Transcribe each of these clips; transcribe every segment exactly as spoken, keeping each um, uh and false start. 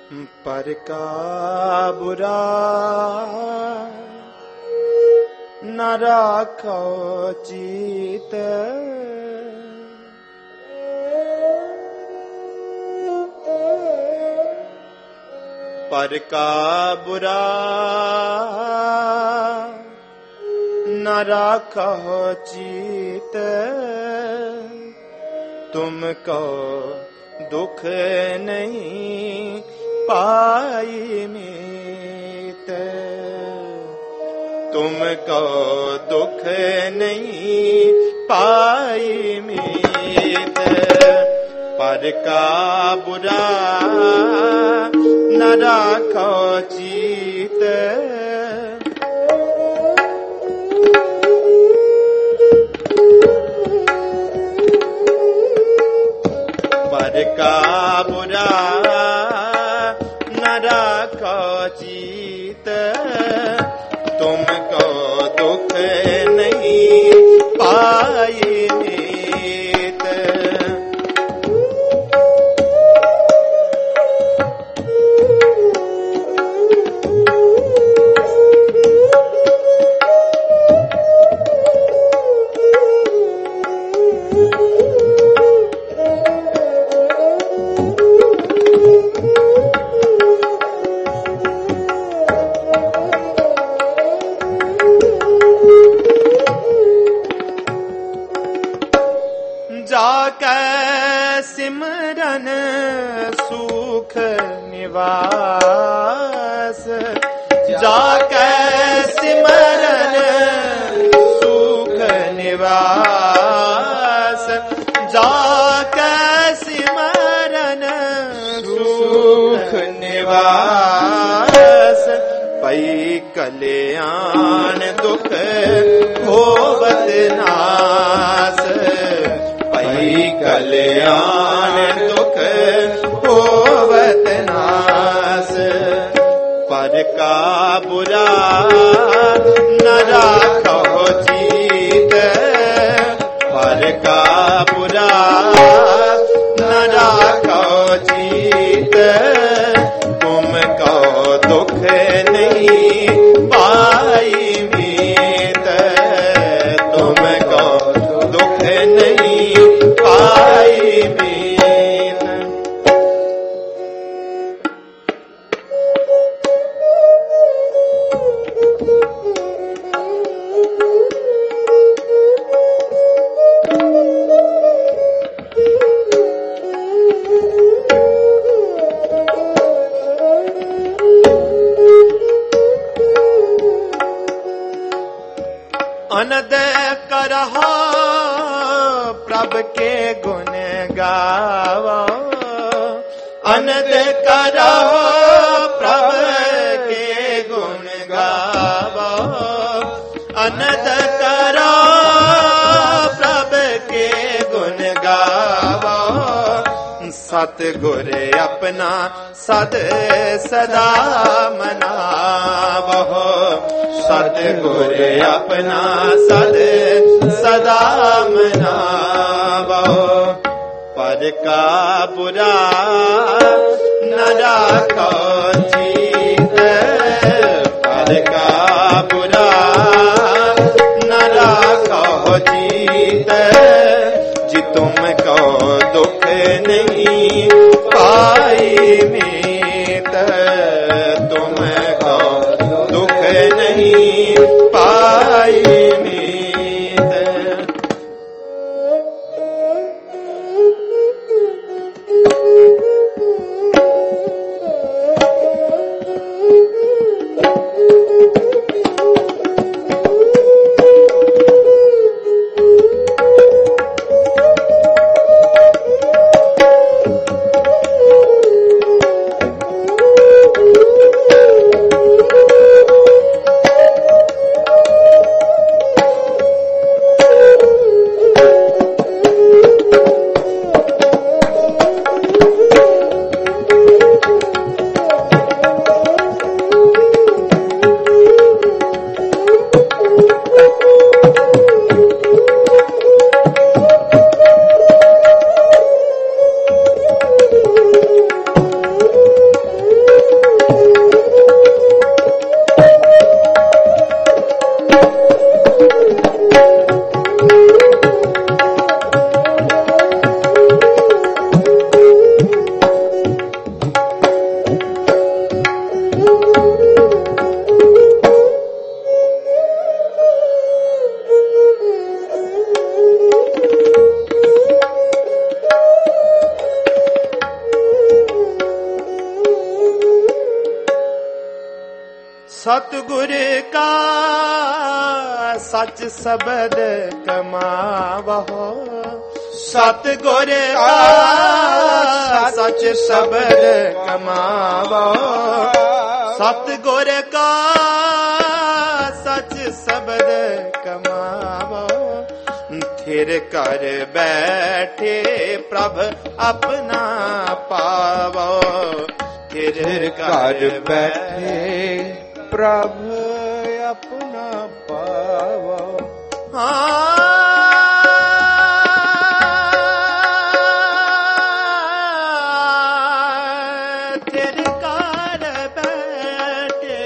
पर का बुरा न राखो चित, पर का बुरा न राखो चित, तुमको दुख नहीं पाई मीत, तुमको दुख नहीं पाई मीत, पर का बुरा न राखो चित, पर का बुरा न राखो चित, तुमको दुख नहीं पाई मीत, जाके सिमरन सुख निवास, जाके सिमरन सुख निवास, जाके सिमरन सुख निवास, पई कल्याण दुख होवत नास, पई कल्याण दुख होवत नास, पर का बुरा न राखो चित, पर का बुरा न राखो चित, तुमको दुख नहीं पाई मीत, तुमको दुख नहीं पाई मीत, अनद करहो प्रभ के गुण गावो, अनद करहो प्रभ के गुण गावो, अनद करो प्रभ के गुण गावो, सतगुर अपना सद सदा मनावो, सतगुर अपना सद सदा मनावो, पर का बुरा न राखो चित, पर का बुरा न राखो चित, जी तुमको दुख नहीं पाई मीत, तुमको दुख नहीं पाई मीत, सतगुर का सच शब्द कमावहो, सतगुर का सच शब्द कमावहो, सतगुर का सच शब्द कमावो। थिर कर बैठे प्रभ अपना पावो, थिर कर बैठे प्रभ अपना पावो। हाँ थिर कर बैठे,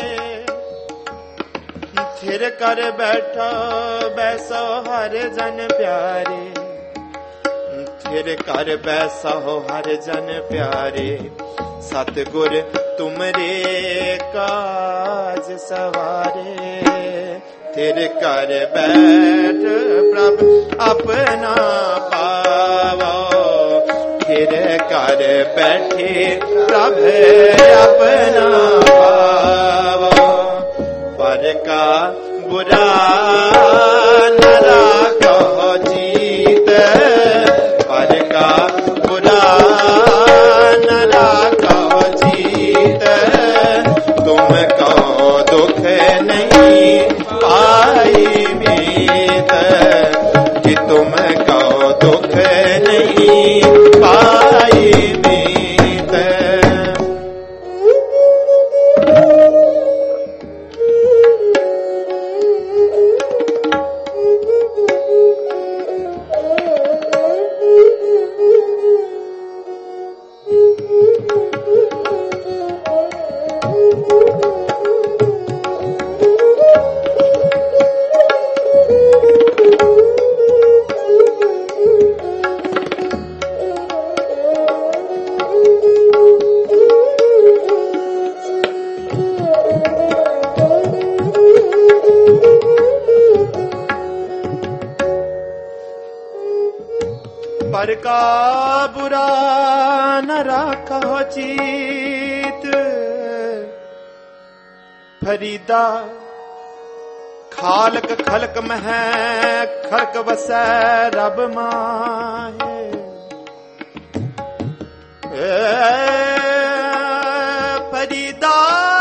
थिर कर बैठो बैसो हर जन प्यारे, थिर कर बैसो हर जन प्यारे। सतगुर तुमरे काज सवारे, थिर कर बैठ प्रभु अपना पावो, थिर कर बैठे प्रभु अपना पावो। पर का बुरा न राखो जीत, पर का बुरा न राखो जीत। तुम को दुख नहीं पाई मीत, कि तुम को दुख नहीं पाई मीत। पर का बुरा न राखो चीत, फरीदा खालक खलक मह खलक वसै रब माहे। फरीदा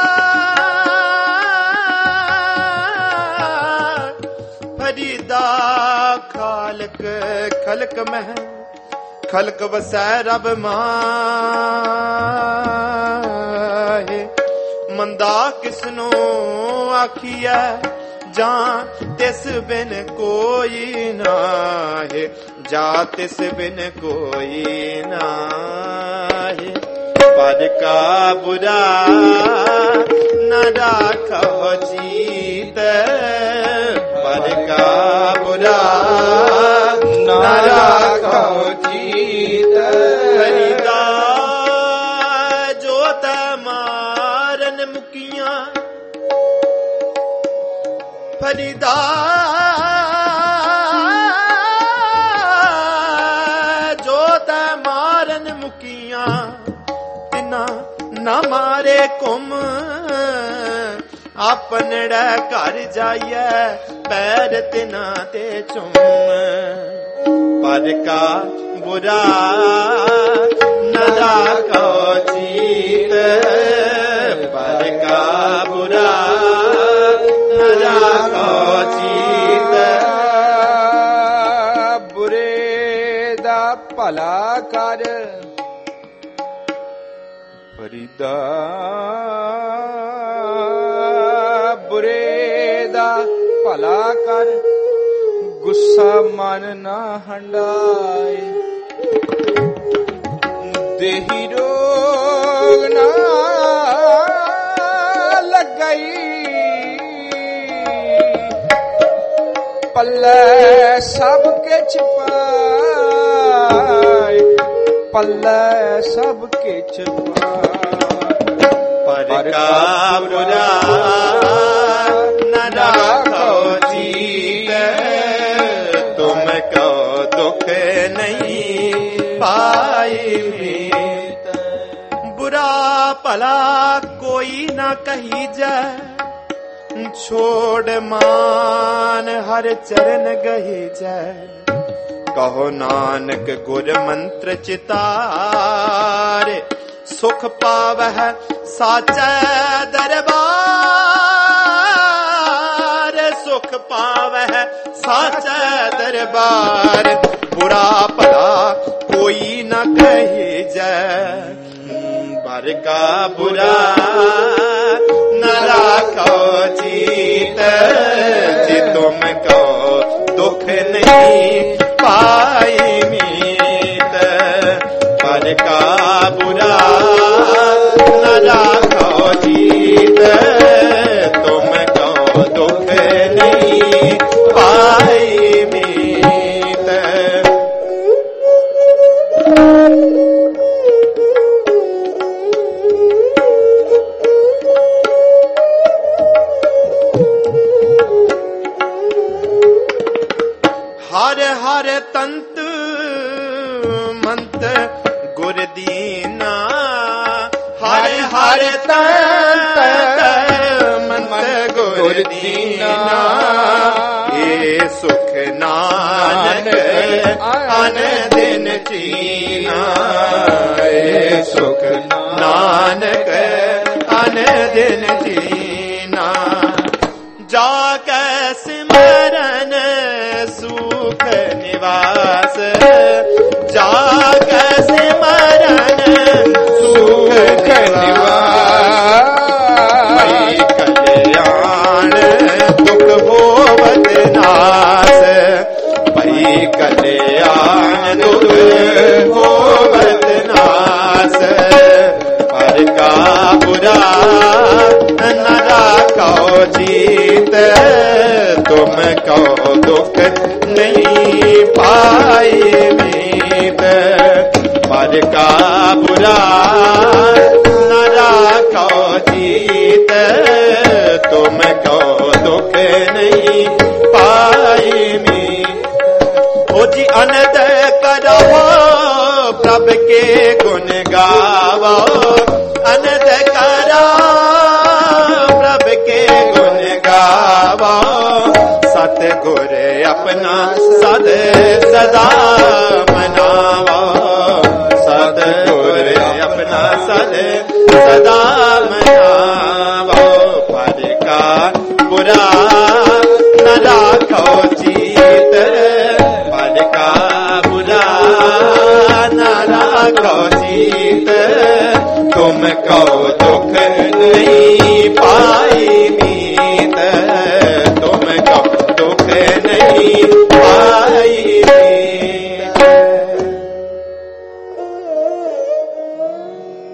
फरीदा खालक खलक मह खलक वसै रब माहे। मंदा किसनो आखिया जां तिस बिन कोई नाहे, जा तिस बिन कोई नाहे। पर का बुरा न राखो जीत, पर का बुरा न राखो जीत। फरीदा जो ते मारन मुकियां, फरीदा जो ते मारन मुकियां, तिना न मारे कुम अपनड़े घर जाइए पैर तिना ते चुम। पर का बुरा न राखो जीत, पर का बुरा न राखो जीत। बुरे दा भला कर, फरीदा बुरे दा भला कर। गुस्सा मन ना हंडाए, देही रोग ना लगई। पल्ले सब के छिपाए, पल्ले सब के छिपाए। पर का बुरा न राखो जीत, तुम को दुख नहीं पाई मीत। बुरा भला कोई ना कही जाए, छोड़ मान हर चरण गहे जय, कहो नानक गुर मंत्र चितारे, सुख पावह साचे दरबार, सुख पावह साचे दरबार, बुरा भला कोई न कहे जय, बर का बुरा न राखो जीत, जे तुम कहो दुख नहीं पाई मीत, बर का बुरा न राखो जीत, तुम कहो दुख नहीं पाई मीत। हर हर तंत मंत गुर दीना, हर हर तंत मंत गुर दीना, ये सुख नानक अन दिन जीना, ये सुख नानक अन दिन जीना, जाके सिमरन सुख निवास, जाके सिमरन सुख निवास, भई कल्याण दुख होवत नास, भई कल्याण दुख होवत नास, पर का बुरा न राखो जीत, तुम कहो दुख नहीं पाई मीत, पर का बुरा न राखो जीत, तुम कहो दुख नहीं पाई मीत। ओ जी अनद करो प्रभ के गुण गावो, अनद करो प्रभ के गुण गावो, सतगुर अपना सद सदा मनावो, सतगुर अपना सद सदा मनावो, पर का बुरा न राखो जीत, पर का बुरा न राखो जीत, तुम कहो